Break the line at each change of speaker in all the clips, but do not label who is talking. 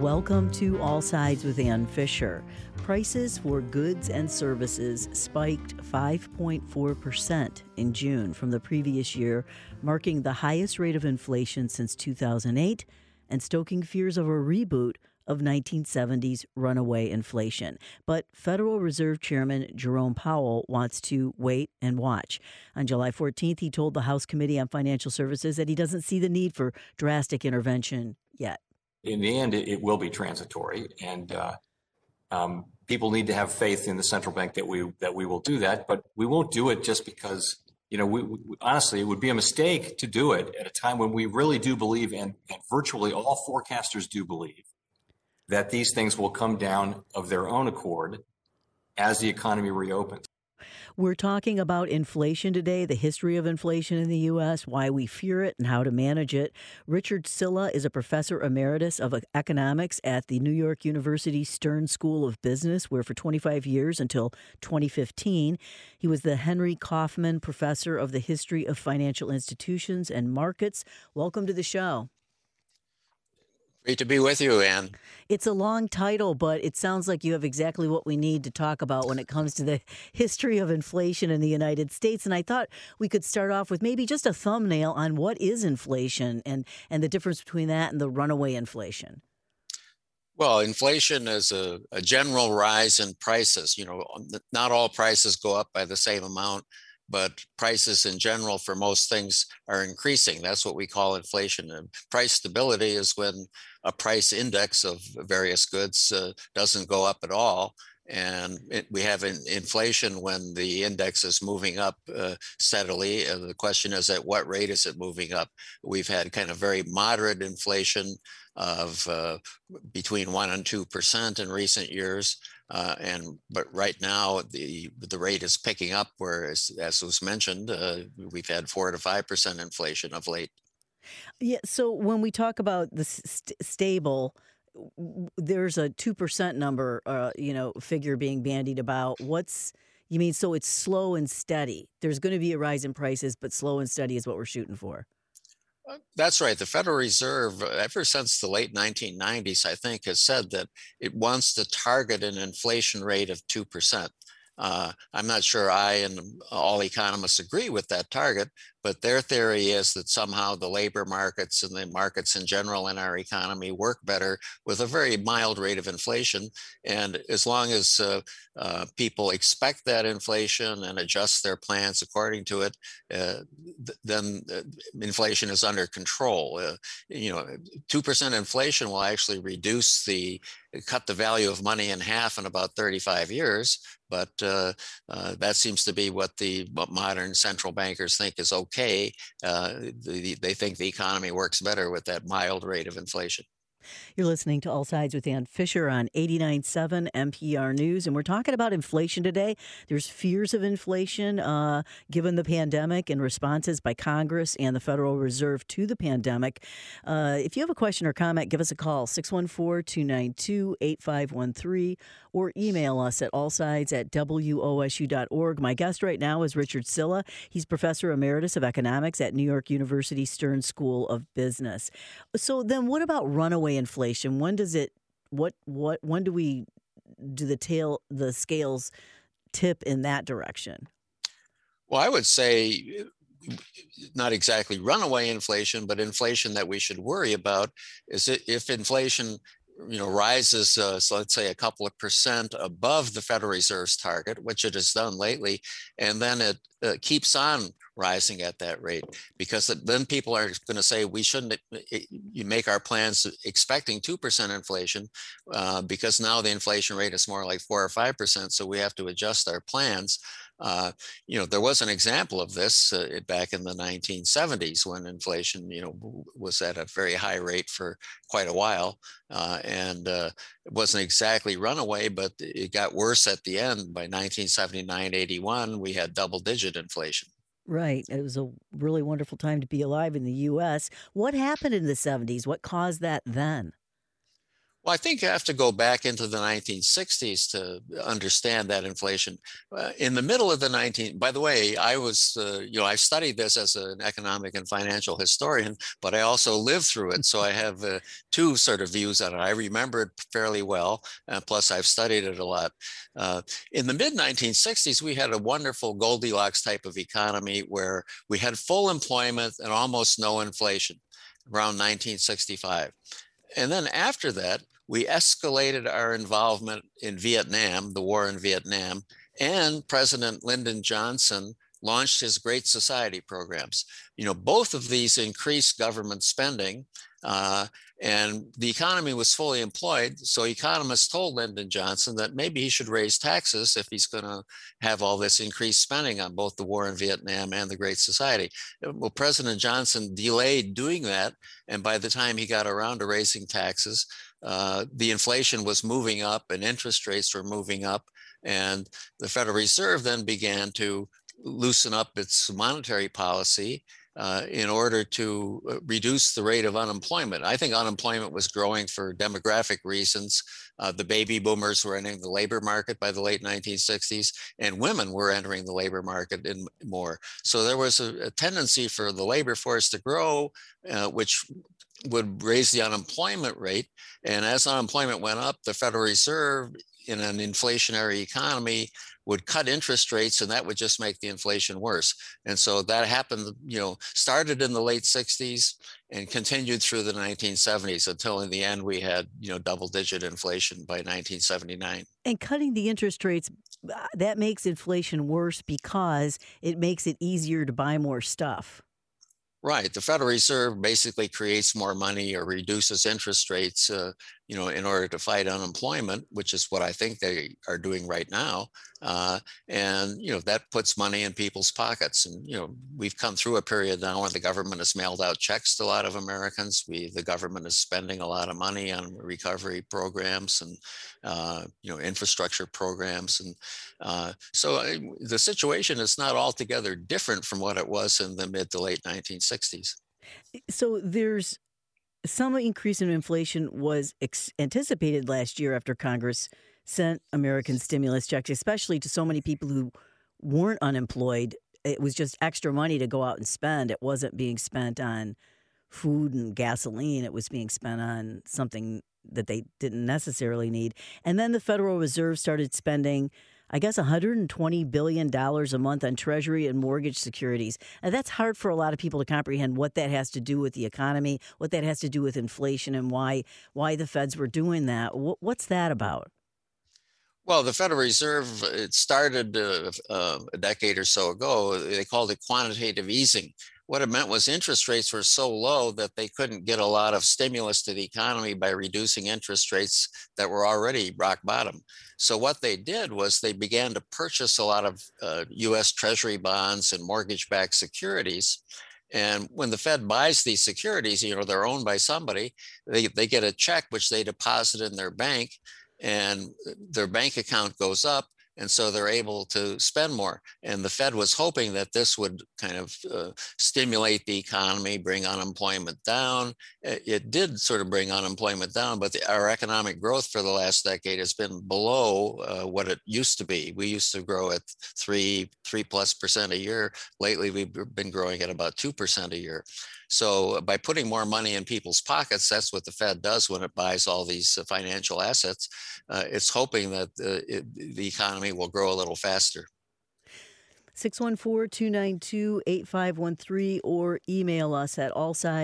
Welcome to All Sides with Ann Fisher. Prices for goods and services spiked 5.4% in June from the previous year, marking the highest rate of inflation since 2008 and stoking fears of a reboot of 1970s runaway inflation. But Federal Reserve Chairman Jerome Powell wants to wait and watch. On July 14th, he told the House Committee on Financial Services that he doesn't see the need for drastic intervention yet.
In the end, it will be transitory, and people need to have faith in the central bank that we will do that. But we won't do it just because, we honestly, it would be a mistake to do it at a time when we really do believe, and virtually all forecasters do believe, that these things will come down of their own accord as the economy reopens.
We're talking about inflation today, the history of inflation in the U.S., why we fear it, and how to manage it. Richard Sylla is a professor emeritus of economics at the New York University Stern School of Business, where for 25 years until 2015, he was the Henry Kaufman Professor of the History of Financial Institutions and Markets. Welcome to the show.
Great to be with you, Ann.
It's a long title, but it sounds like you have exactly what we need to talk about when it comes to the history of inflation in the United States. And I thought we could start off with maybe just a thumbnail on what is inflation and the difference between that and the runaway inflation.
Well, inflation is a general rise in prices. Not all prices go up by the same amount, but prices in general for most things are increasing. That's what we call inflation. And price stability is when a price index of various goods doesn't go up at all. And we have inflation when the index is moving up steadily. The question is, at what rate is it moving up? We've had kind of very moderate inflation of between 1% and 2% in recent years. But right now the rate is picking up, whereas, as was mentioned, we've had 4 to 5% inflation of late.
Yeah. So when we talk about the stable, there's a 2% number, figure being bandied about. You mean? So it's slow and steady. There's going to be a rise in prices, but slow and steady is what we're shooting for.
That's right. The Federal Reserve, ever since the late 1990s, I think, has said that it wants to target an inflation rate of 2%. I'm not sure I and all economists agree with that target, but their theory is that somehow the labor markets and the markets in general in our economy work better with a very mild rate of inflation. And as long as people expect that inflation and adjust their plans according to it, then inflation is under control. 2% inflation will actually cut the value of money in half in about 35 years. But that seems to be what modern central bankers think is okay. They think the economy works better with that mild rate of inflation.
You're listening to All Sides with Ann Fisher on 89.7 NPR News, and we're talking about inflation today. There's fears of inflation given the pandemic and responses by Congress and the Federal Reserve to the pandemic. If you have a question or comment, give us a call, 614-292-8513, or email us at allsides@wosu.org. My guest right now is Richard Sylla. He's Professor Emeritus of Economics at New York University Stern School of Business. So then what about runaway inflation? When does it when do the scales tip in that direction?
Well, I would say not exactly runaway inflation, but inflation that we should worry about is if inflation rises, so let's say a couple of percent above the Federal Reserve's target, which it has done lately, and then it keeps on rising at that rate, because then people are going to say we shouldn't make our plans expecting 2% inflation because now the inflation rate is more like 4 or 5%, so we have to adjust our plans. There was an example of this back in the 1970s when inflation, was at a very high rate for quite a while, and it wasn't exactly runaway, but it got worse at the end. By 1979-81, we had double-digit inflation.
Right. It was a really wonderful time to be alive in the U.S. What happened in the 70s? What caused that then?
Well, I think you have to go back into the 1960s to understand that inflation. In the middle of the by the way, I was, I studied this as an economic and financial historian, but I also lived through it. So I have two sort of views on it. I remember it fairly well, plus I've studied it a lot. In the mid 1960s, we had a wonderful Goldilocks type of economy where we had full employment and almost no inflation around 1965. And then after that, we escalated our involvement in Vietnam, the war in Vietnam, and President Lyndon Johnson launched his Great Society programs. Both of these increased government spending, and the economy was fully employed. So economists told Lyndon Johnson that maybe he should raise taxes if he's going to have all this increased spending on both the war in Vietnam and the Great Society. Well, President Johnson delayed doing that. And by the time he got around to raising taxes, the inflation was moving up and interest rates were moving up. And the Federal Reserve then began to loosen up its monetary policy in order to reduce the rate of unemployment. I think unemployment was growing for demographic reasons. The baby boomers were entering the labor market by the late 1960s, and women were entering the labor market more. So there was a tendency for the labor force to grow, which would raise the unemployment rate. And as unemployment went up, the Federal Reserve, in an inflationary economy, would cut interest rates, and that would just make the inflation worse. And so that happened, started in the late 60s and continued through the 1970s until in the end we had, double-digit inflation by 1979.
And cutting the interest rates, that makes inflation worse because it makes it easier to buy more stuff.
Right. The Federal Reserve basically creates more money or reduces interest rates, in order to fight unemployment, which is what I think they are doing right now. And that puts money in people's pockets. And, we've come through a period now where the government has mailed out checks to a lot of Americans. The government is spending a lot of money on recovery programs and, infrastructure programs. And so the situation is not altogether different from what it was in the mid to late 1960s.
So there's some increase in inflation was anticipated last year after Congress sent American stimulus checks, especially to so many people who weren't unemployed. It was just extra money to go out and spend. It wasn't being spent on food and gasoline. It was being spent on something that they didn't necessarily need. And then the Federal Reserve started spending, I guess, $120 billion a month on Treasury and mortgage securities. And that's hard for a lot of people to comprehend what that has to do with the economy, what that has to do with inflation, and why the feds were doing that. What's that about?
Well, the Federal Reserve, it started a decade or so ago. They called it quantitative easing. What it meant was interest rates were so low that they couldn't get a lot of stimulus to the economy by reducing interest rates that were already rock bottom. So what they did was they began to purchase a lot of US Treasury bonds and mortgage-backed securities. And when the Fed buys these securities, they're owned by somebody, they get a check which they deposit in their bank, and their bank account goes up. And so they're able to spend more. And the Fed was hoping that this would kind of stimulate the economy, bring unemployment down. It did sort of bring unemployment down, but our economic growth for the last decade has been below what it used to be. We used to grow at 3+ % a year. Lately, we've been growing at about 2% a year. So by putting more money in people's pockets, that's what the Fed does when it buys all these financial assets. It's hoping that the economy will grow a little faster.
614-292-8513 or email us at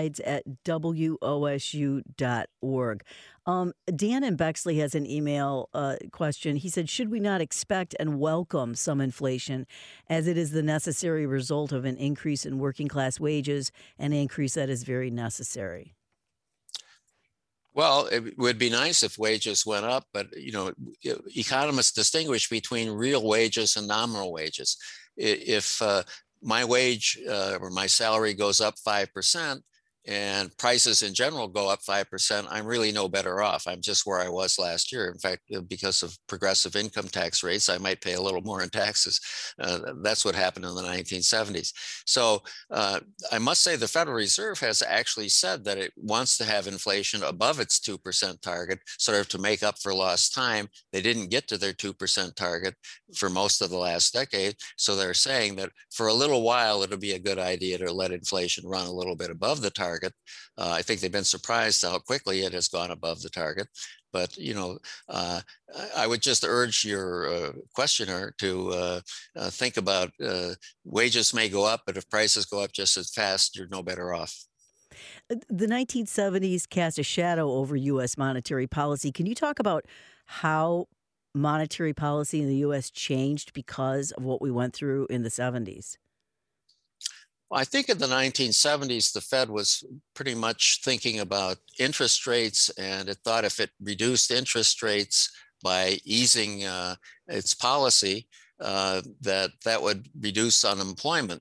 allsides@wosu.org. Dan in Bexley has an email question. He said, should we not expect and welcome some inflation as it is the necessary result of an increase in working class wages, an increase that is very necessary?
Well, it would be nice if wages went up, but economists distinguish between real wages and nominal wages. If my wage or my salary goes up 5%, and prices in general go up 5%, I'm really no better off. I'm just where I was last year. In fact, because of progressive income tax rates, I might pay a little more in taxes. That's what happened in the 1970s. So I must say the Federal Reserve has actually said that it wants to have inflation above its 2% target, sort of to make up for lost time. They didn't get to their 2% target for most of the last decade. So they're saying that for a little while, it'll be a good idea to let inflation run a little bit above the target. I think they've been surprised how quickly it has gone above the target. But, I would just urge your questioner to think about wages may go up, but if prices go up just as fast, you're no better off.
The 1970s cast a shadow over U.S. monetary policy. Can you talk about how monetary policy in the U.S. changed because of what we went through in the 70s?
Well, I think in the 1970s, the Fed was pretty much thinking about interest rates, and it thought if it reduced interest rates by easing its policy, that would reduce unemployment.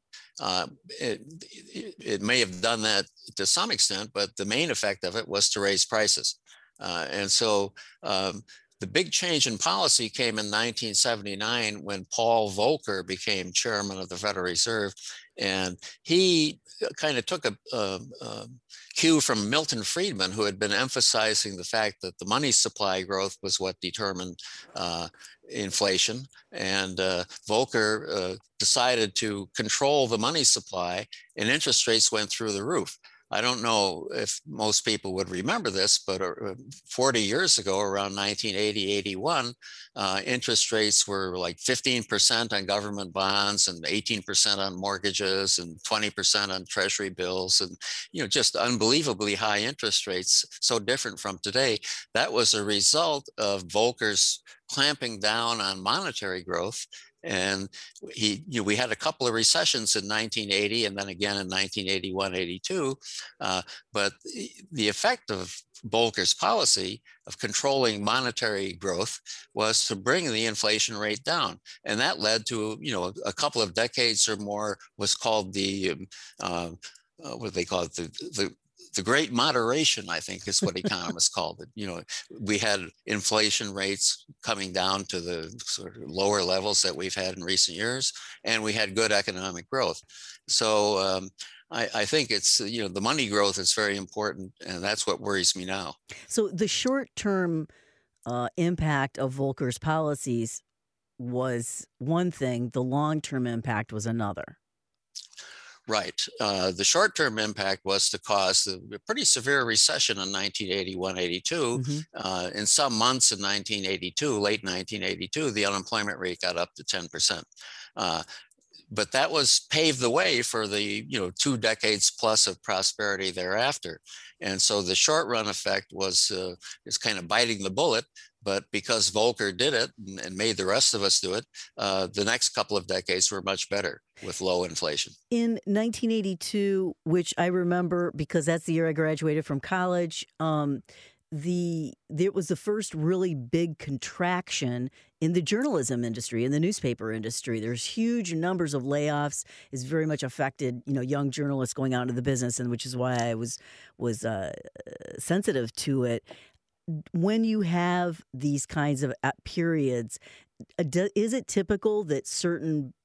It may have done that to some extent, but the main effect of it was to raise prices. And so the big change in policy came in 1979 when Paul Volcker became chairman of the Federal Reserve. And he kind of took a cue from Milton Friedman, who had been emphasizing the fact that the money supply growth was what determined inflation. And Volcker decided to control the money supply, and interest rates went through the roof. I don't know if most people would remember this, but 40 years ago, around 1980, 81, interest rates were like 15% on government bonds and 18% on mortgages and 20% on treasury bills, and just unbelievably high interest rates, so different from today. That was a result of Volcker's clamping down on monetary growth. And we had a couple of recessions in 1980 and then again in 1981, 82. But the effect of Volcker's policy of controlling monetary growth was to bring the inflation rate down. And that led to, a couple of decades or more was called the, what do they call it? The Great Moderation, I think is what economists called it. We had inflation rates coming down to the sort of lower levels that we've had in recent years, and we had good economic growth. So I think it's, the money growth is very important, and that's what worries me now.
So the short-term impact of Volcker's policies was one thing, the long-term impact was another.
Right. The short-term impact was to cause a pretty severe recession in 1981, 82. Mm-hmm. In some months in 1982, late 1982, the unemployment rate got up to 10%. But that was paved the way for the 2 decades plus of prosperity thereafter. And so the short run effect was is kind of biting the bullet. But because Volcker did it and made the rest of us do it, the next couple of decades were much better with low inflation.
In 1982, which I remember because that's the year I graduated from college, there was the first really big contraction in the journalism industry, in the newspaper industry. There's huge numbers of layoffs. It's very much affected, young journalists going out into the business, and which is why I was sensitive to it. When you have these kinds of periods, is it typical that certain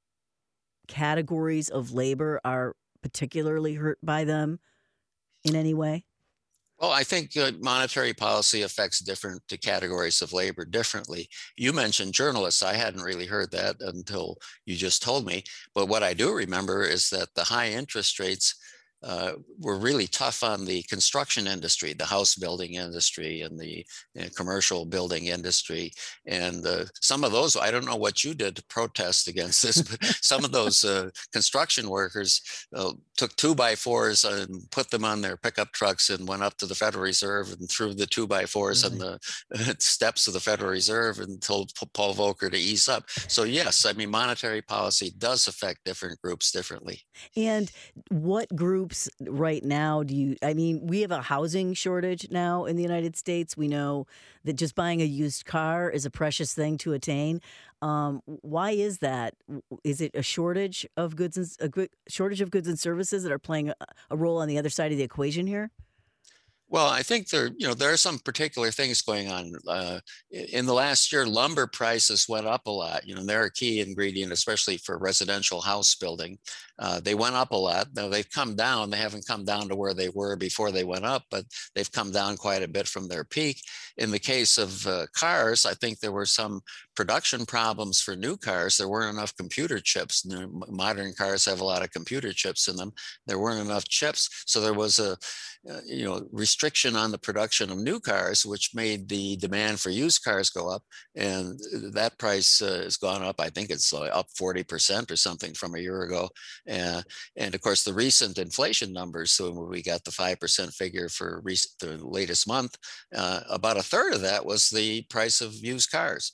categories of labor are particularly hurt by them in any way?
Well, I think monetary policy affects different categories of labor differently. You mentioned journalists. I hadn't really heard that until you just told me. But what I do remember is that the high interest rates were really tough on the construction industry, the house building industry, and the commercial building industry. And some of those, I don't know what you did to protest against this, but some of those construction workers took 2x4s and put them on their pickup trucks and went up to the Federal Reserve and threw the 2x4s on the steps of the Federal Reserve and told Paul Volcker to ease up. So yes, I mean, monetary policy does affect different groups differently.
And what groups hoops right now we have a housing shortage now in the United States. We know that just buying a used car is a precious thing to attain. Why is that? Is it a shortage of goods and shortage of goods and services that are playing a role on the other side of the equation here?
Well, I think there are some particular things going on. In the last year, lumber prices went up a lot. They're a key ingredient, especially for residential house building. They went up a lot. Now they've come down. They haven't come down to where they were before they went up, but they've come down quite a bit from their peak. In the case of cars, I think there were some production problems for new cars. There weren't enough computer chips. Modern cars have a lot of computer chips in them. There weren't enough chips, so there was a restriction on the production of new cars, which made the demand for used cars go up, and that price has gone up. I think it's up 40% or something from a year ago. And of course, the recent inflation numbers, so when we got the 5% figure for the latest month, about a third of that was the price of used cars.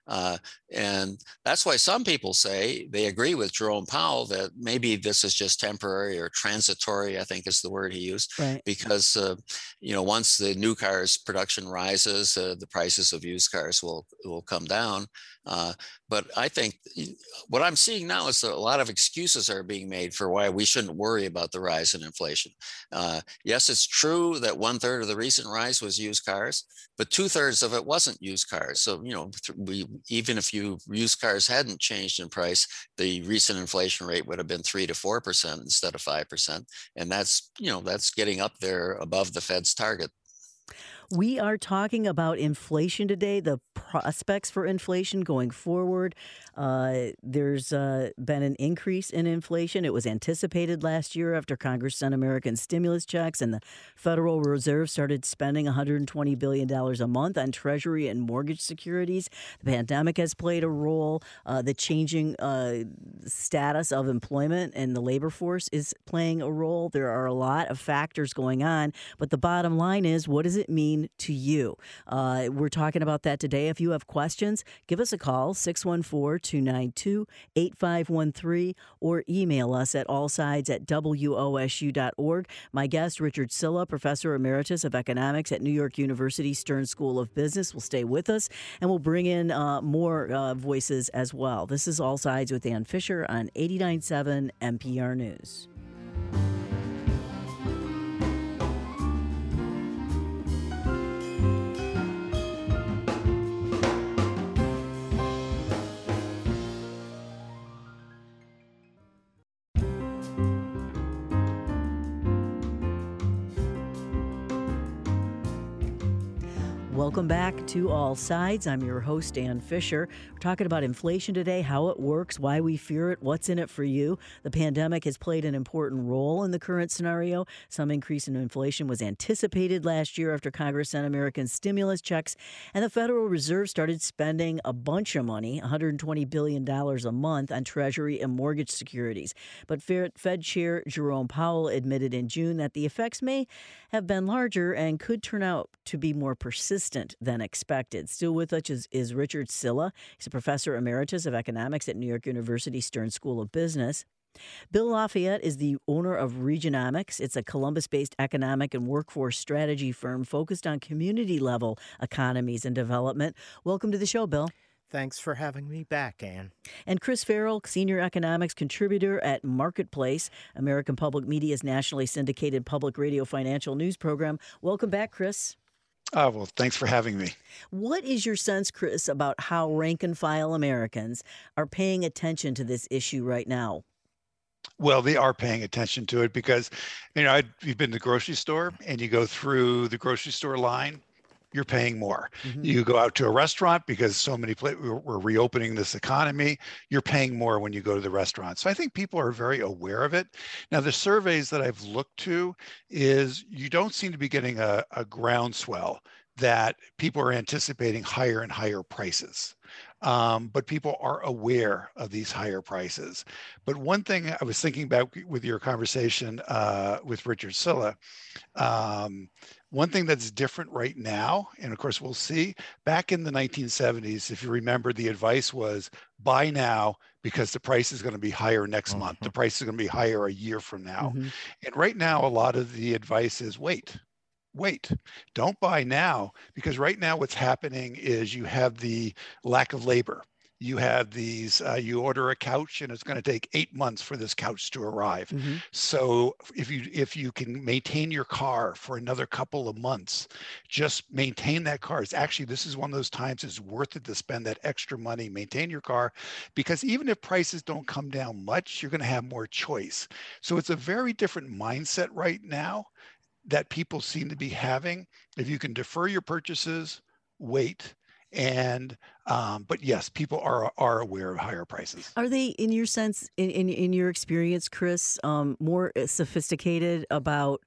And that's why some people say they agree with Jerome Powell that maybe this is just temporary or transitory, I think is the word he used,
right?
Because, once the new cars production rises, the prices of used cars will come down. But I think what I'm seeing now is that a lot of excuses are being made for why we shouldn't worry about the rise in inflation. Yes, it's true that 1/3 of the recent rise was used cars, but 2/3 of it wasn't used cars. So, even if used cars hadn't changed in price, the recent inflation rate would have been 3 to 4% instead of 5%. And that's getting up there above the Fed's target.
We are talking about inflation today, the prospects for inflation going forward. There's been an increase in inflation. It was anticipated last year after Congress sent American stimulus checks and the Federal Reserve started spending $120 billion a month on Treasury and mortgage securities. The pandemic has played a role. The changing status of employment and the labor force is playing a role. There are a lot of factors going on, but the bottom line is, what does it mean to you? We're talking about that today. If you have questions, give us a call, 614-292-8513, or email us at allsides@wosu.org. My guest, Richard Sylla, Professor Emeritus of Economics at New York University Stern School of Business, will stay with us, and we'll bring in more voices as well. This is All Sides with Ann Fisher on 89.7 NPR News. Welcome back to All Sides. I'm your host, Ann Fisher. We're talking about inflation today, how it works, why we fear it, what's in it for you. The pandemic has played an important role in the current scenario. Some increase in inflation was anticipated last year after Congress sent American stimulus checks, and the Federal Reserve started spending a bunch of money, $120 billion a month, on Treasury and mortgage securities. But Fed Chair Jerome Powell admitted in June that the effects may have been larger and could turn out to be more persistent than expected. Still with us is Richard Sylla. He's a professor emeritus of economics at New York University Stern School of Business. Bill Lafayette is the owner of Regionomics. It's a Columbus-based economic and workforce strategy firm focused on community-level economies and development. Welcome to the show, Bill.
Thanks for having me back, Ann.
And Chris Farrell, senior economics contributor at Marketplace, American Public Media's nationally syndicated public radio financial news program. Welcome back, Chris.
Well, thanks for having me.
What is your sense, Chris, about how rank-and-file Americans are paying attention to this issue right now?
Well, they are paying attention to it because, you've been to the grocery store and you go through the grocery store line, you're paying more. Mm-hmm. You go out to a restaurant because so many we're reopening this economy, you're paying more when you go to the restaurant. So I think people are very aware of it. Now, the surveys that I've looked to is you don't seem to be getting a groundswell that people are anticipating higher and higher prices. but people are aware of these higher prices. But one thing I was thinking about with your conversation with Richard Silla, um, one thing that's different right now, and of course we'll see, back in the 1970s, if you remember, the advice was buy now because the price is going to be higher next month. The price is going to be higher a year from now.
Mm-hmm.
And right now, a lot of the advice is wait, don't buy now, because right now what's happening is you have the lack of labor. You have these, you order a couch and it's going to take 8 months for this couch to arrive.
Mm-hmm.
So if you can maintain your car for another couple of months, just maintain that car. It's actually, this is one of those times it's worth it to spend that extra money, maintain your car, because even if prices don't come down much, you're going to have more choice. So it's a very different mindset right now that people seem to be having. If you can defer your purchases, wait. And but yes, people are aware of higher prices.
Are they, in your sense, in your experience, Chris, more sophisticated about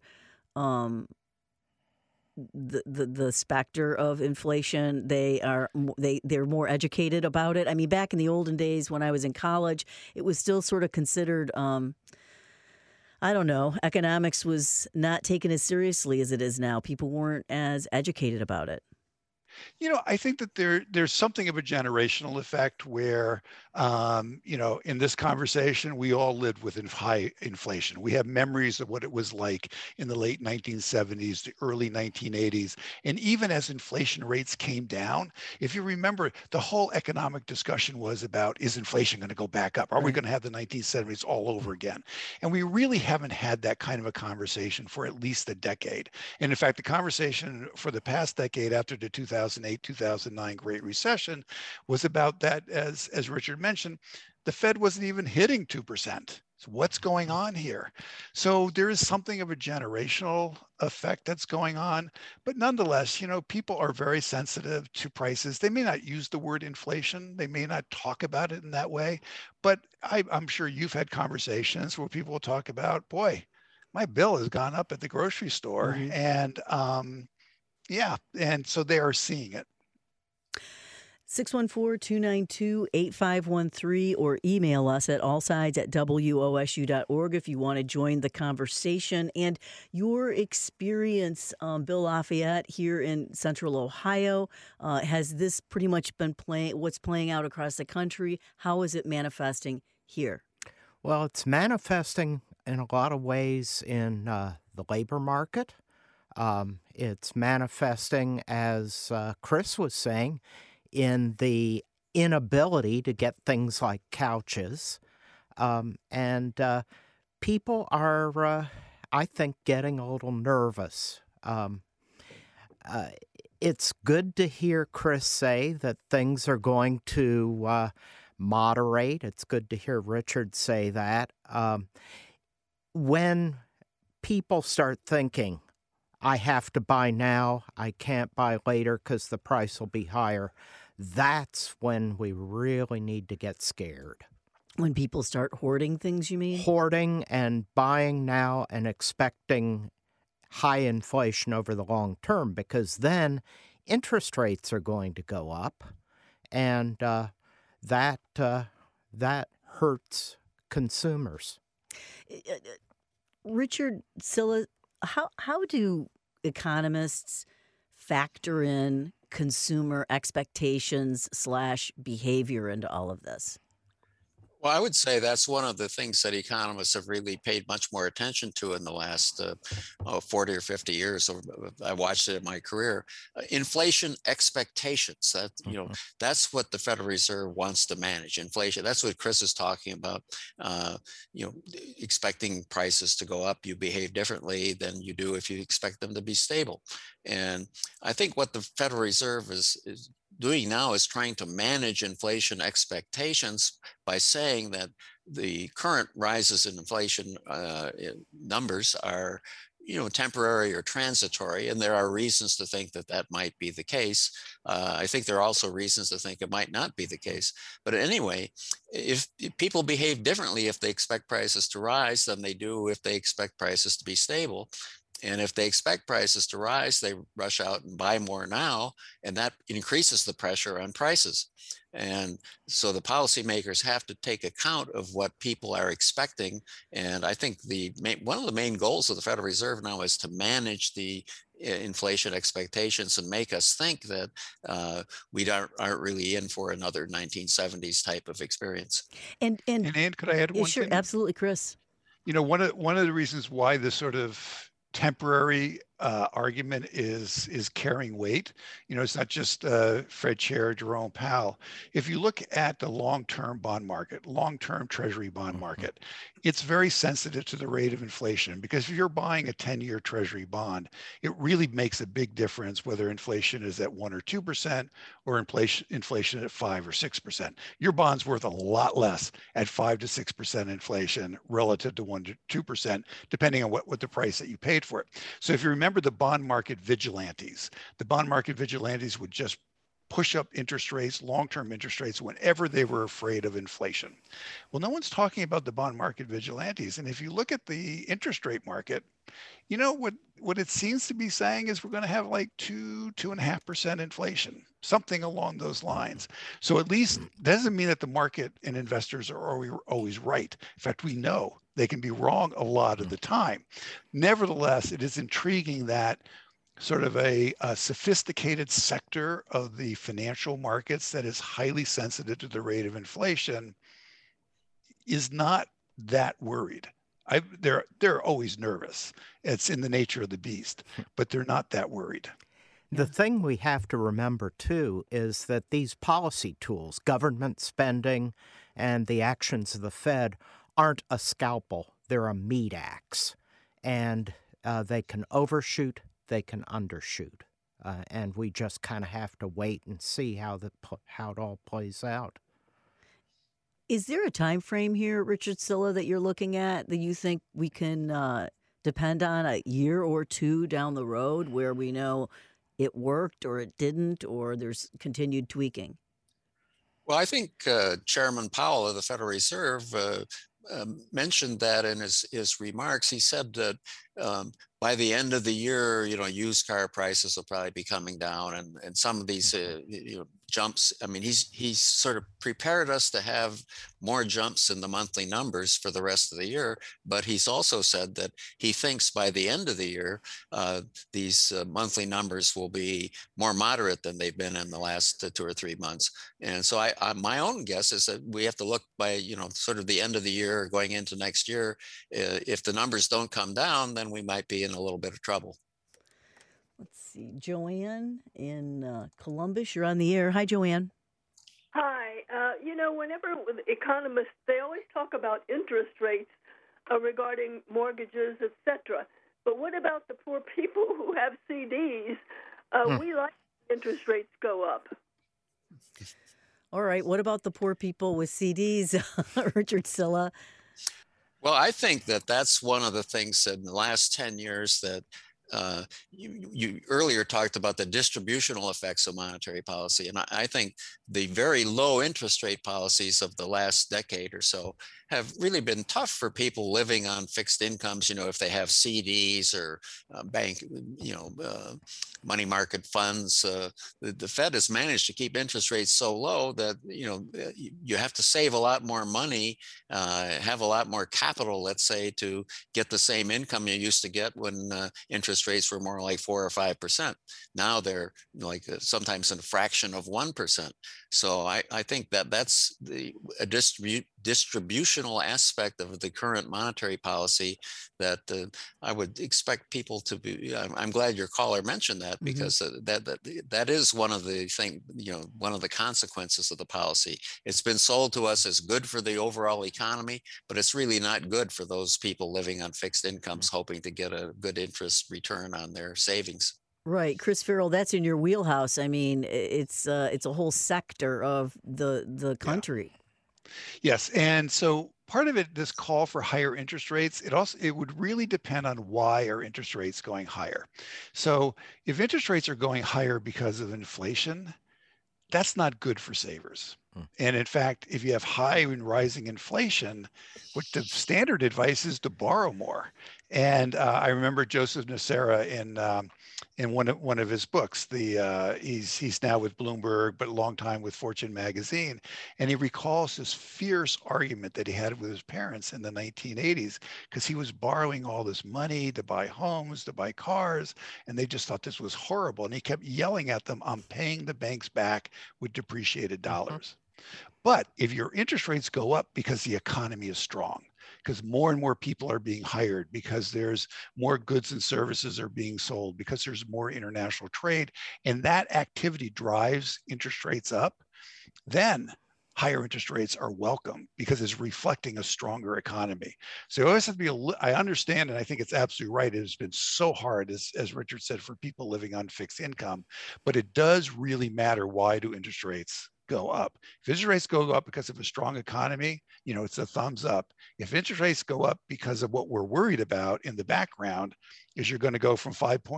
the specter of inflation? They're more educated about it. I mean, back in the olden days when I was in college, it was still sort of considered. I don't know. Economics was not taken as seriously as it is now. People weren't as educated about it.
I think that there's something of a generational effect where, in this conversation, we all lived with high inflation. We have memories of what it was like in the late 1970s, the early 1980s. And even as inflation rates came down, if you remember, the whole economic discussion was about, is inflation going to go back up? Are we
Right.
going to have the 1970s all over again? And we really haven't had that kind of a conversation for at least a decade. And in fact, the conversation for the past decade after the 2008, 2009 Great Recession was about that, as Richard mentioned, the Fed wasn't even hitting 2%. So what's going on here? So there is something of a generational effect that's going on, but nonetheless, people are very sensitive to prices. They may not use the word inflation. They may not talk about it in that way, but I'm sure you've had conversations where people will talk about, boy, my bill has gone up at the grocery store.
Mm-hmm.
And yeah, and so they are seeing it.
614-292-8513 or email us at allsides@wosu.org if you want to join the conversation. And your experience, Bill Lafayette, here in Central Ohio, has this pretty much been what's playing out across the country? How is it manifesting here?
Well, it's manifesting in a lot of ways in the labor market. It's manifesting, as Chris was saying, in the inability to get things like couches. And people are, I think, getting a little nervous. It's good to hear Chris say that things are going to moderate. It's good to hear Richard say that. When people start thinking, I have to buy now, I can't buy later because the price will be higher, that's when we really need to get scared.
When people start hoarding things, you mean?
Hoarding and buying now and expecting high inflation over the long term, because then interest rates are going to go up, and that hurts consumers.
Richard Silla, how do economists factor in consumer expectations / behavior into all of this?
Well, I would say that's one of the things that economists have really paid much more attention to in the last 40 or 50 years. I watched it in my career. Inflation expectations. That that's what the Federal Reserve wants to manage. Inflation. That's what Chris is talking about. Expecting prices to go up. You behave differently than you do if you expect them to be stable. And I think what the Federal Reserve is doing now is trying to manage inflation expectations by saying that the current rises in inflation numbers are, temporary or transitory, and there are reasons to think that that might be the case. I think there are also reasons to think it might not be the case. But anyway, if people behave differently if they expect prices to rise than they do if they expect prices to be stable. And if they expect prices to rise, they rush out and buy more now, and that increases the pressure on prices. And so the policymakers have to take account of what people are expecting. And I think one of the main goals of the Federal Reserve now is to manage the inflation expectations and make us think that we aren't really in for another 1970s type of experience.
And
Ann, could I add one
sure,
thing?
absolutely, Chris.
One of the reasons why this sort of temporary argument is carrying weight. It's not just Fed Chair Jerome Powell. If you look at the long-term bond market, long-term Treasury bond market, it's very sensitive to the rate of inflation, because if you're buying a 10-year Treasury bond, it really makes a big difference whether inflation is at 1 or 2% or inflation at 5 or 6%. Your bond's worth a lot less at 5 to 6% inflation relative to 1 to 2%, depending on what the price that you paid for it. So if you remember the bond market vigilantes would just push up interest rates, long-term interest rates, whenever they were afraid of inflation. Well, no one's talking about the bond market vigilantes. And if you look at the interest rate market, what it seems to be saying is we're going to have like 2.5% inflation, something along those lines. So at least doesn't mean that the market and investors are always right. In fact, we know they can be wrong a lot of the time. Nevertheless, it is intriguing that sort of a sophisticated sector of the financial markets that is highly sensitive to the rate of inflation is not that worried. They're always nervous. It's in the nature of the beast, but they're not that worried.
The thing we have to remember, too, is that these policy tools, government spending and the actions of the Fed, aren't a scalpel. They're a meat axe. And they can overshoot, they can undershoot. And we just kind of have to wait and see how it all plays out.
Is there a time frame here, Richard Sylla, that you're looking at that you think we can depend on a year or two down the road where we know it worked or it didn't, or there's continued tweaking?
Well, I think Chairman Powell of the Federal Reserve mentioned that in his remarks. He said that by the end of the year, used car prices will probably be coming down, and some of these jumps. I mean, he's sort of prepared us to have more jumps in the monthly numbers for the rest of the year. But he's also said that he thinks by the end of the year, these monthly numbers will be more moderate than they've been in the last 2 or 3 months. And so my own guess is that we have to look by, sort of the end of the year going into next year. If the numbers don't come down, then we might be in a little bit of trouble.
Let's see. Joanne in Columbus, you're on the air. Hi, Joanne.
Hi. Whenever economists, they always talk about interest rates regarding mortgages, etc. But what about the poor people who have CDs? We like interest rates go up.
All right. What about the poor people with CDs, Richard Sylla?
Well, I think that's one of the things in the last 10 years that you earlier talked about the distributional effects of monetary policy. And I think the very low interest rate policies of the last decade or so have really been tough for people living on fixed incomes, if they have CDs or bank, money market funds. The Fed has managed to keep interest rates so low that, you have to save a lot more money, have a lot more capital, let's say, to get the same income you used to get when interest rates were more like 4 or 5%. Now they're like sometimes a fraction of 1%. So I think that's a distributional aspect of the current monetary policy that I would expect people to be. I'm glad your caller mentioned that, because that is one of the one of the consequences of the policy. It's been sold to us as good for the overall economy, but it's really not good for those people living on fixed incomes hoping to get a good interest return on their savings.
Right. Chris Farrell, that's in your wheelhouse. I mean, it's a whole sector of the country.
Yeah. Yes. And so part of it, this call for higher interest rates, it would really depend on why are interest rates going higher. So if interest rates are going higher because of inflation, that's not good for savers. And in fact, if you have high and rising inflation, what the standard advice is to borrow more. And I remember Joseph Nocera in one of his books. He's now with Bloomberg, but a long time with Fortune magazine, and he recalls this fierce argument that he had with his parents in the 1980s because he was borrowing all this money to buy homes, to buy cars, and they just thought this was horrible. And he kept yelling at them, "I'm paying the banks back with depreciated dollars." But if your interest rates go up because the economy is strong, because more and more people are being hired, because there's more goods and services are being sold, because there's more international trade, and that activity drives interest rates up, then higher interest rates are welcome because it's reflecting a stronger economy. So you always have to be, I understand, and I think it's absolutely right. It has been so hard, as Richard said, for people living on fixed income, but it does really matter. Why do interest rates go up? If interest rates go up because of a strong economy, it's a thumbs up. If interest rates go up because of what we're worried about in the background, is you're going to go from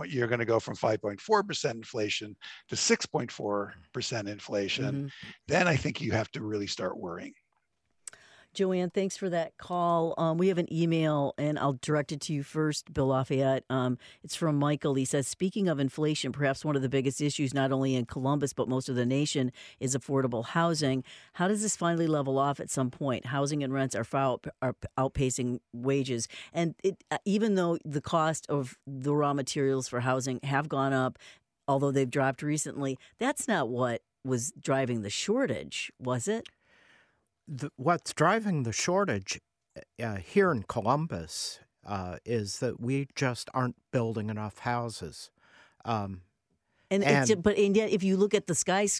5.4% inflation to 6.4% inflation, then I think you have to really start worrying.
Joanne, thanks for that call. We have an email, and I'll direct it to you first, Bill Lafayette. It's from Michael. He says, speaking of inflation, perhaps one of the biggest issues, not only in Columbus, but most of the nation, is affordable housing. How does this finally level off at some point? Housing and rents are outpacing wages. And even though the cost of the raw materials for housing have gone up, although they've dropped recently, that's not what was driving the shortage, was it?
What's driving the shortage here in Columbus is that we just aren't building enough houses.
And yet, if you look at the skies,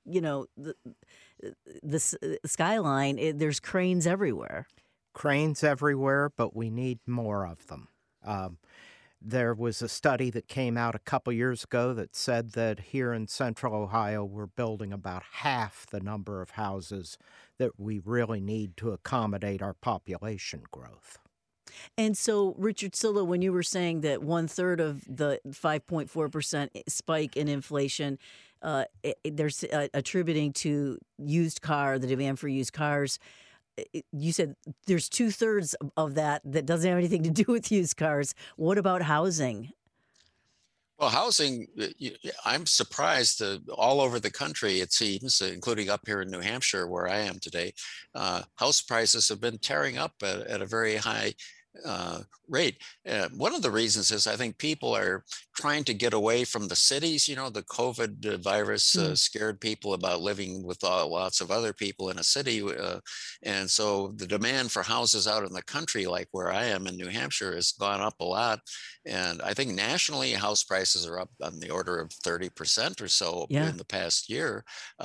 the skyline, there's cranes everywhere.
Cranes everywhere, but we need more of them. There was a study that came out a couple years ago that said that here in Central Ohio, we're building about half the number of houses that we really need to accommodate our population growth.
And so, Richard Silla, when you were saying that 1/3 of the 5.4% spike in inflation, there's attributing to the demand for used cars. You said there's 2/3 of that doesn't have anything to do with used cars. What about housing?
Well, housing, I'm surprised all over the country, it seems, including up here in New Hampshire, where I am today, house prices have been tearing up at a very high rate. One of the reasons is I think people are trying to get away from the cities. The COVID virus scared people about living with lots of other people in a city. And so the demand for houses out in the country, like where I am in New Hampshire, has gone up a lot. And I think nationally, house prices are up on the order of 30% or so in the past year.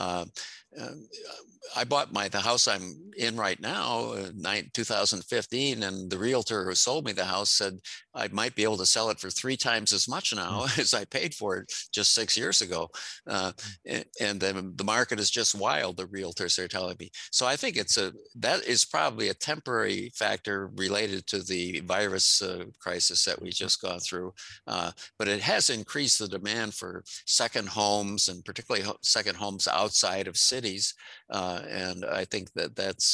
I bought the house I'm in right now, 2015, and the realtor who sold me the house said I might be able to sell it for 3 times as much now as I paid for it just 6 years ago. And then the market is just wild, the realtors are telling me. So I think that is probably a temporary factor related to the virus crisis that we just gone through. But it has increased the demand for second homes, and particularly second homes outside of cities. And I think that's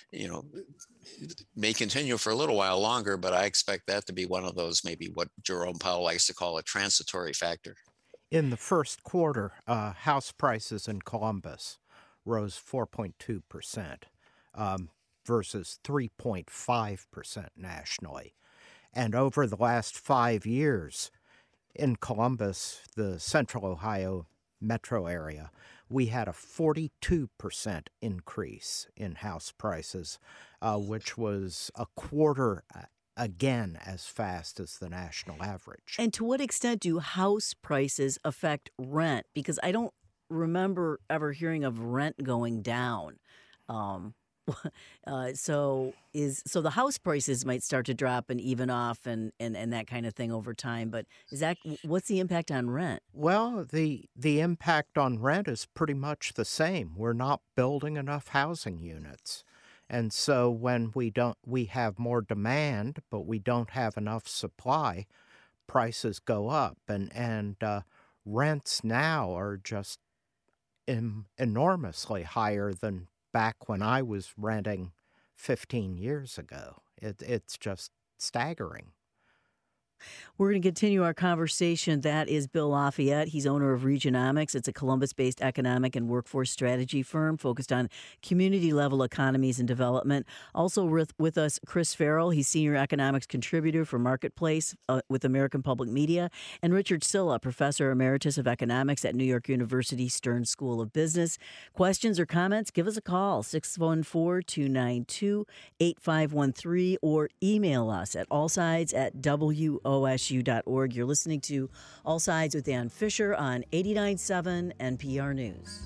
may continue for a little while longer, but I expect that to be one of those, maybe what Jerome Powell likes to call a transitory factor.
In the first quarter, house prices in Columbus rose 4.2% versus 3.5% nationally. And over the last 5 years in Columbus, the Central Ohio metro area, we had a 42% increase in house prices, which was a quarter again as fast as the national average.
And to what extent do house prices affect rent? Because I don't remember ever hearing of rent going down. So the house prices might start to drop and even off and that kind of thing over time. But what's the impact on rent?
Well, the impact on rent is pretty much the same. We're not building enough housing units. And so when we have more demand, but we don't have enough supply, prices go up. And rents now are just enormously higher than back when I was renting 15 years ago. It's just staggering.
We're going to continue our conversation. That is Bill Lafayette. He's owner of Regionomics. It's a Columbus-based economic and workforce strategy firm focused on community-level economies and development. Also with us, Chris Farrell. He's senior economics contributor for Marketplace with American Public Media. And Richard Sylla, professor emeritus of economics at New York University Stern School of Business. Questions or comments? Give us a call, 614-292-8513, or email us at allsides@wosu.org. You're listening to All Sides with Dan Fisher on 89.7 NPR News.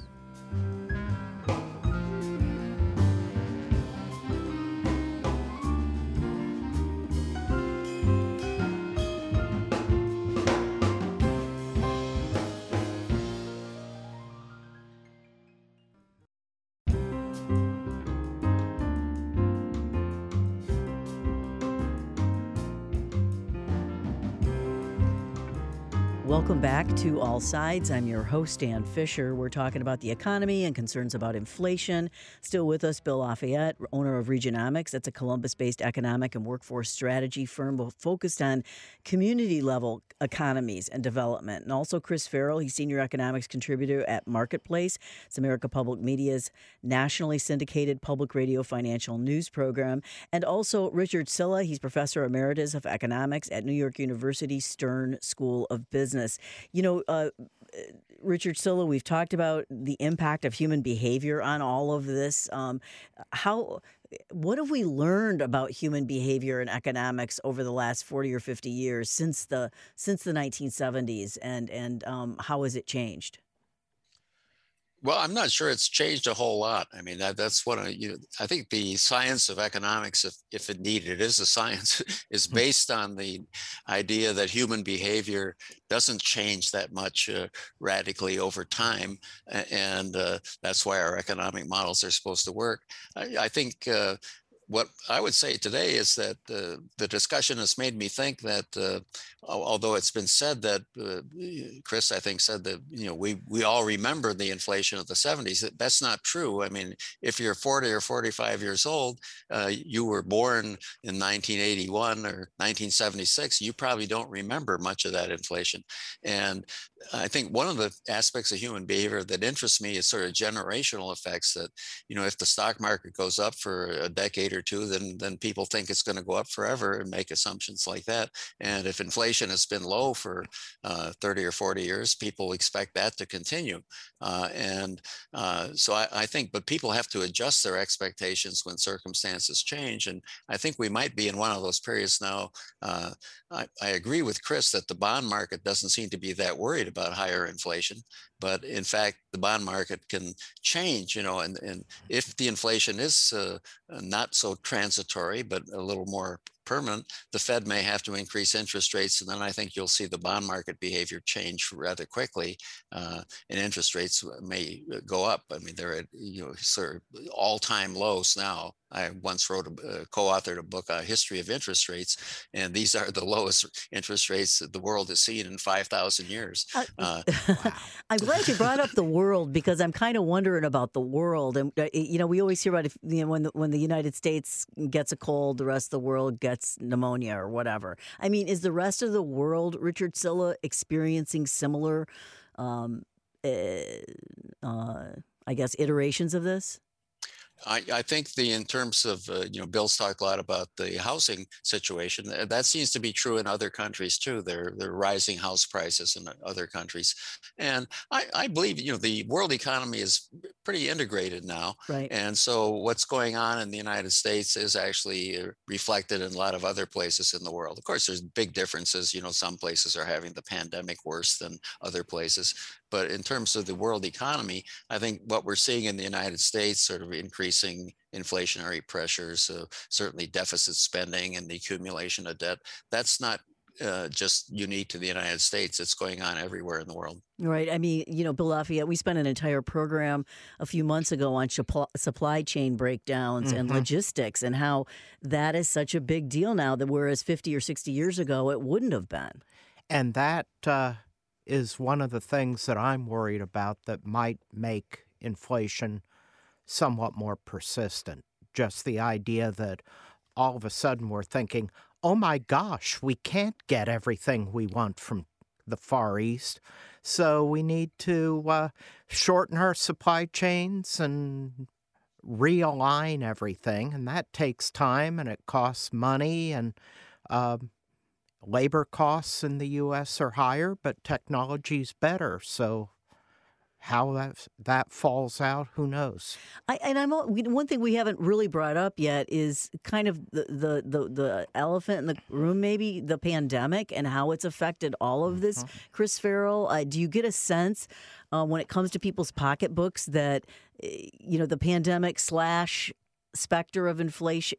Welcome back to All Sides. I'm your host, Dan Fisher. We're talking about the economy and concerns about inflation. Still with us, Bill Lafayette, owner of Regionomics. That's a Columbus-based economic and workforce strategy firm focused on community-level economies and development. And also Chris Farrell, he's senior economics contributor at Marketplace. It's America Public Media's nationally syndicated public radio financial news program. And also Richard Sylla, he's professor emeritus of economics at New York University Stern School of Business. Richard Sylla, we've talked about the impact of human behavior on all of this. What have we learned about human behavior and economics over the last 40 or 50 years since the 1970s, and how has it changed?
Well, I'm not sure it's changed a whole lot. I mean, that's what I think the science of economics, if indeed it is a science, is based on the idea that human behavior doesn't change that much radically over time. And that's why our economic models are supposed to work. I think what I would say today is that the discussion has made me think that although it's been said that Chris, I think, said that we all remember the inflation of the 70s. That's not true. I mean, if you're 40 or 45 years old, you were born in 1981 or 1976, you probably don't remember much of that inflation. And I think one of the aspects of human behavior that interests me is sort of generational effects that, if the stock market goes up for a decade or two, then people think it's going to go up forever and make assumptions like that. And if inflation has been low for 30 or 40 years, people expect that to continue. So I think, but people have to adjust their expectations when circumstances change. And I think we might be in one of those periods now. I agree with Chris that the bond market doesn't seem to be that worried about higher inflation. But in fact, the bond market can change, and if the inflation is not so transitory, but a little more permanent, the Fed may have to increase interest rates, and then I think you'll see the bond market behavior change rather quickly, and interest rates may go up. I mean, they're at sort of all-time lows now. I once co-authored a book, History of Interest Rates, and these are the lowest interest rates that the world has seen in 5,000 years.
I'm glad you brought up the world, because I'm kind of wondering about the world. And we always hear about when the United States gets a cold, the rest of the world gets pneumonia or whatever. I mean, is the rest of the world, Richard Sylla, experiencing similar, iterations of this?
I think in terms of, Bill's talked a lot about the housing situation. That seems to be true in other countries too. There are rising house prices in other countries. And I believe, the world economy is pretty integrated now.
Right.
And so what's going on in the United States is actually reflected in a lot of other places in the world. Of course, there's big differences. Some places are having the pandemic worse than other places. But in terms of the world economy, I think what we're seeing in the United States, sort of increasing inflationary pressures, certainly deficit spending and the accumulation of debt, that's not just unique to the United States. It's going on everywhere in the world.
Right. I mean, Bill Lafayette, we spent an entire program a few months ago on supply chain breakdowns and logistics, and how that is such a big deal now, that whereas 50 or 60 years ago, it wouldn't have been.
And that is one of the things that I'm worried about that might make inflation somewhat more persistent. Just the idea that all of a sudden we're thinking, oh my gosh, we can't get everything we want from the Far East. So we need to shorten our supply chains and realign everything. And that takes time and it costs money, and labor costs in the U.S. are higher, but technology's better. So how that falls out, who knows?
One thing we haven't really brought up yet is kind of the elephant in the room, maybe the pandemic and how it's affected all of this. Chris Farrell, do you get a sense when it comes to people's pocketbooks that the pandemic / specter of inflation?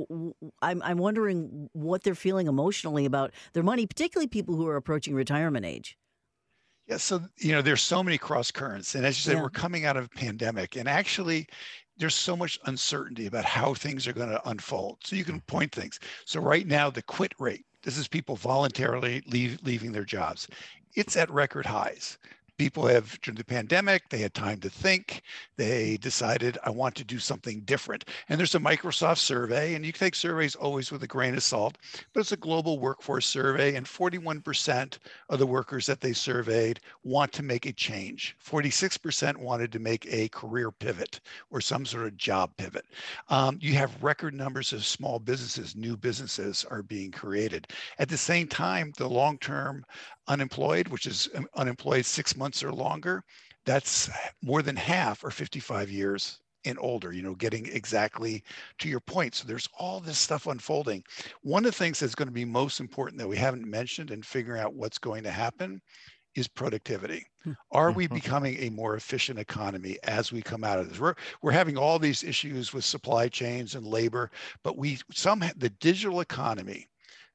I'm wondering what they're feeling emotionally about their money, particularly people who are approaching retirement age.
Yeah, so there's so many cross currents, and as you said, we're coming out of a pandemic, and actually, there's so much uncertainty about how things are going to unfold. So you can point things. So right now, the quit rate. This is people voluntarily leaving their jobs. It's at record highs. People have, during the pandemic, they had time to think. They decided, I want to do something different. And there's a Microsoft survey, and you can take surveys always with a grain of salt, but it's a global workforce survey, and 41% of the workers that they surveyed want to make a change. 46% wanted to make a career pivot or some sort of job pivot. You have record numbers of small businesses, new businesses are being created. At the same time, the long-term unemployed, which is unemployed 6 months or longer, that's more than half are 55 years and older, getting exactly to your point. So there's all this stuff unfolding. One of the things that's going to be most important that we haven't mentioned in figuring out what's going to happen is productivity. Are we becoming a more efficient economy as we come out of this? We're having all these issues with supply chains and labor, but the digital economy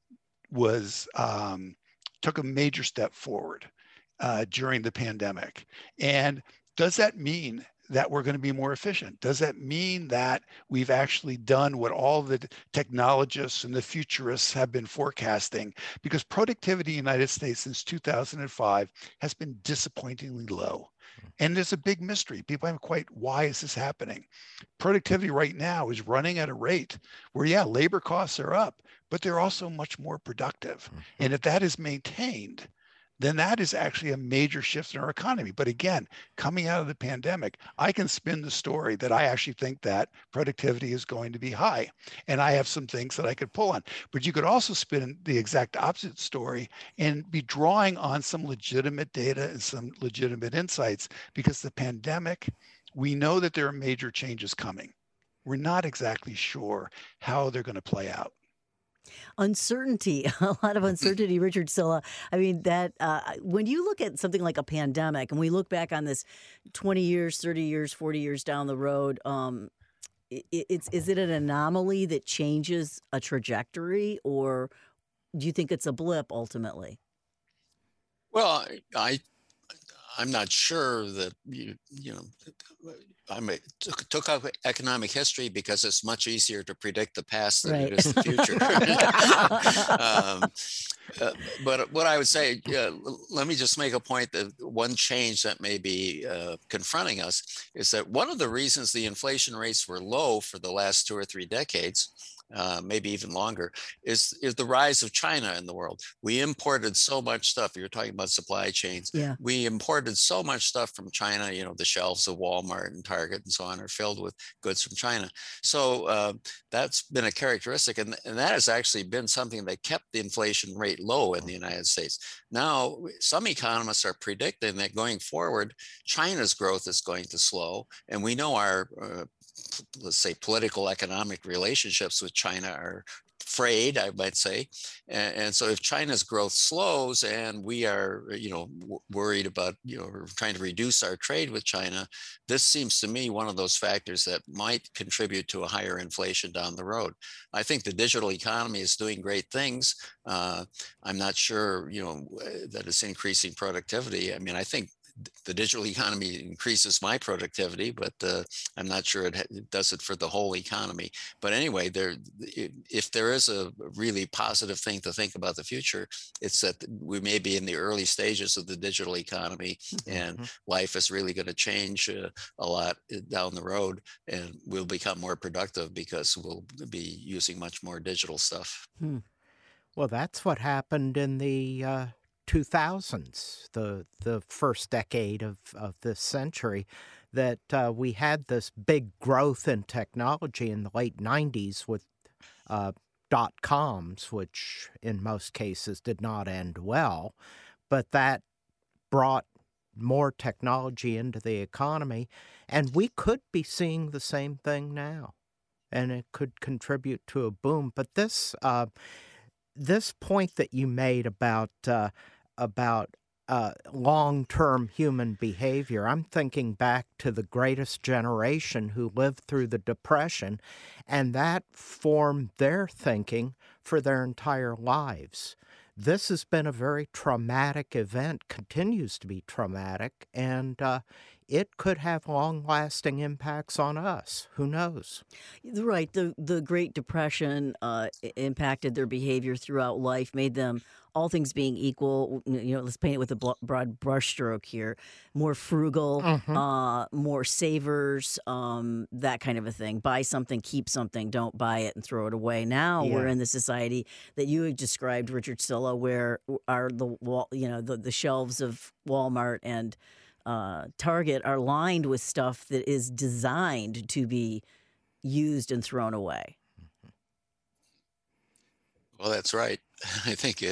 was took a major step forward during the pandemic. And does that mean that we're going to be more efficient? Does that mean that we've actually done what all the technologists and the futurists have been forecasting? Because productivity in the United States since 2005 has been disappointingly low. And there's a big mystery. People haven't quite, why is this happening? Productivity right now is running at a rate where, labor costs are up, but they're also much more productive. And if that is maintained, then that is actually a major shift in our economy. But again, coming out of the pandemic, I can spin the story that I actually think that productivity is going to be high. And I have some things that I could pull on. But you could also spin the exact opposite story and be drawing on some legitimate data and some legitimate insights, because the pandemic, we know that there are major changes coming. We're not exactly sure how they're going to play out.
Uncertainty, a lot of uncertainty, Richard Sylla. I mean, that when you look at something like a pandemic, and we look back on this 20 years, 30 years, 40 years down the road, is it an anomaly that changes a trajectory, or do you think it's a blip ultimately?
Well, I'm not sure that took up economic history because it's much easier to predict the past than it is the future. But what I would say, let me just make a point that one change that may be confronting us is that one of the reasons the inflation rates were low for the last 2 or 3 decades, maybe even longer, is the rise of China in the world. We imported so much stuff. You're talking about supply chains.
Yeah.
We imported so much stuff from China. The shelves of Walmart and Target and so on are filled with goods from China. So that's been a characteristic, and that has actually been something that kept the inflation rate low in the United States. Now, some economists are predicting that going forward, China's growth is going to slow, and we know our let's say political economic relationships with China are frayed, I might say. And so if China's growth slows and we are, worried about, trying to reduce our trade with China, this seems to me one of those factors that might contribute to a higher inflation down the road. I think the digital economy is doing great things. I'm not sure, that it's increasing productivity. I mean, I think the digital economy increases my productivity, but I'm not sure it does it for the whole economy. But anyway, if there is a really positive thing to think about the future, it's that we may be in the early stages of the digital economy, and life is really going to change a lot down the road, and we'll become more productive because we'll be using much more digital stuff.
Well, that's what happened in the 2000s, the first decade of this century, that we had this big growth in technology in the late 90s with dot-coms, which in most cases did not end well, but that brought more technology into the economy, and we could be seeing the same thing now, and it could contribute to a boom. But this point that you made about long-term human behavior, I'm thinking back to the greatest generation who lived through the Depression, and that formed their thinking for their entire lives. This has been a very traumatic event, continues to be traumatic, and it could have long-lasting impacts on us. Who knows?
Right. The Great Depression impacted their behavior throughout life, made them, all things being equal, let's paint it with a broad brushstroke here, more frugal, more savers, that kind of a thing. Buy something, keep something, don't buy it and throw it away. Now we're in the society that you had described, Richard Sylla, where are the shelves of Walmart and Target are lined with stuff that is designed to be used and thrown away.
Well, that's right. I think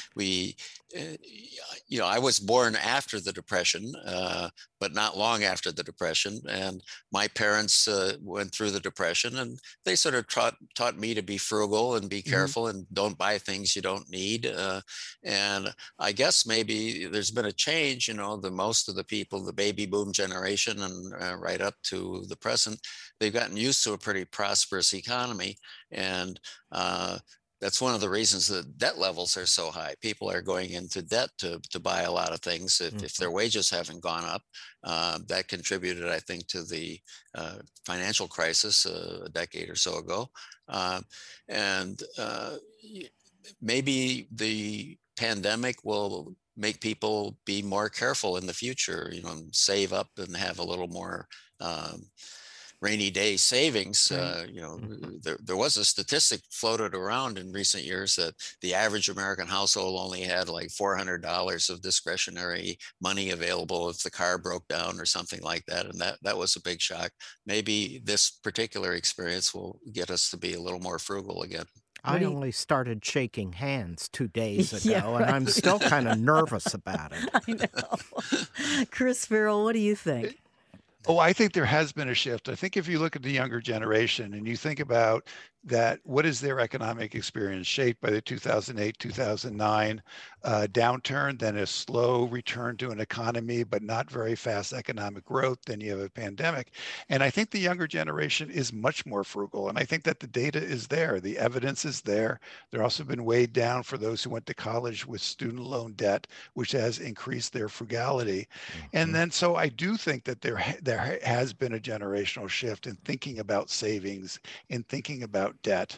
I was born after the Depression, but not long after the Depression. And my parents went through the Depression, and they sort of taught me to be frugal and be careful and don't buy things you don't need. And I guess maybe there's been a change, most of the people, the baby boom generation and right up to the present, they've gotten used to a pretty prosperous economy. And that's one of the reasons that debt levels are so high. People are going into debt to buy a lot of things if their wages haven't gone up. That contributed, I think, to the financial crisis a decade or so ago. Maybe the pandemic will make people be more careful in the future, save up and have a little more rainy day savings. There was a statistic floated around in recent years that the average American household only had like $400 of discretionary money available if the car broke down or something like that. And that was a big shock. Maybe this particular experience will get us to be a little more frugal again.
I only started shaking hands 2 days ago, and I'm still kind of nervous about it.
I know. Chris Farrell, what do you think?
Oh, I think there has been a shift. I think if you look at the younger generation and you think about that, what is their economic experience shaped by the 2008, 2009 downturn, then a slow return to an economy, but not very fast economic growth, then you have a pandemic. And I think the younger generation is much more frugal. And I think that the data is there. The evidence is there. They're also been weighed down for those who went to college with student loan debt, which has increased their frugality. And then, so I do think that there has been a generational shift in thinking about savings, in thinking about debt.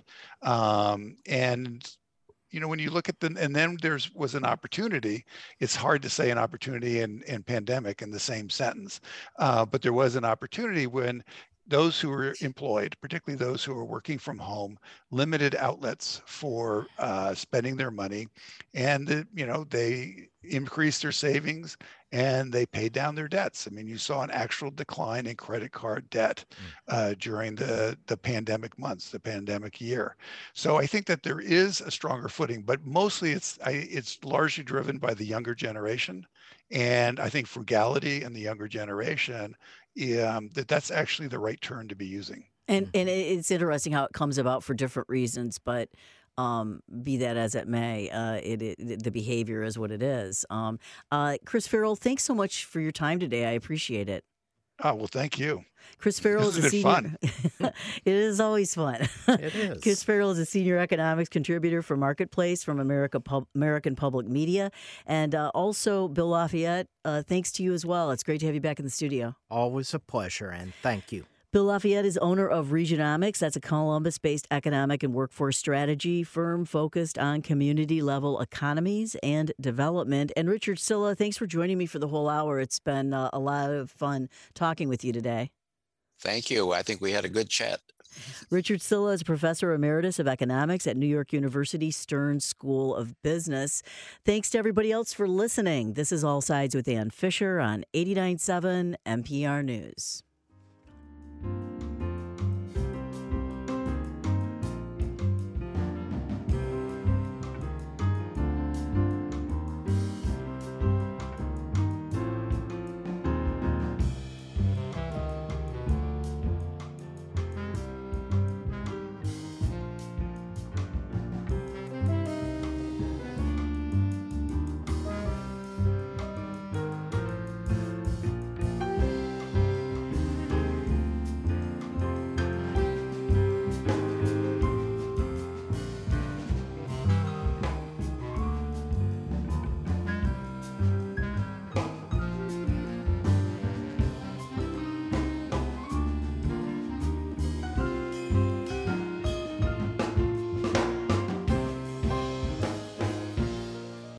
When you look at and then was an opportunity. It's hard to say an opportunity and pandemic in the same sentence, but there was an opportunity when those who were employed, particularly those who were working from home, limited outlets for spending their money, and they increased their savings and they paid down their debts. I mean, you saw an actual decline in credit card debt during the pandemic months, the pandemic year. So I think that there is a stronger footing, but mostly it's largely driven by the younger generation. And I think frugality in the younger generation, that's actually the right term to be using.
And it's interesting how it comes about for different reasons, but be that as it may, the behavior is what it is. Chris Farrell, thanks so much for your time today. I appreciate it.
Oh, well, thank you.
Chris Farrell is a senior.
Fun.
It is always fun.
It is.
Chris Farrell is a senior economics contributor for Marketplace from American Public Media. And also, Bill Lafayette, thanks to you as well. It's great to have you back in the studio.
Always a pleasure, and thank you.
Bill Lafayette is owner of Regionomics. That's a Columbus-based economic and workforce strategy firm focused on community-level economies and development. And Richard Sylla, thanks for joining me for the whole hour. It's been a lot of fun talking with you today.
Thank you. I think we had a good chat.
Richard Silla is professor emeritus of economics at New York University Stern School of Business. Thanks to everybody else for listening. This is All Sides with Ann Fisher on 89.7 NPR News.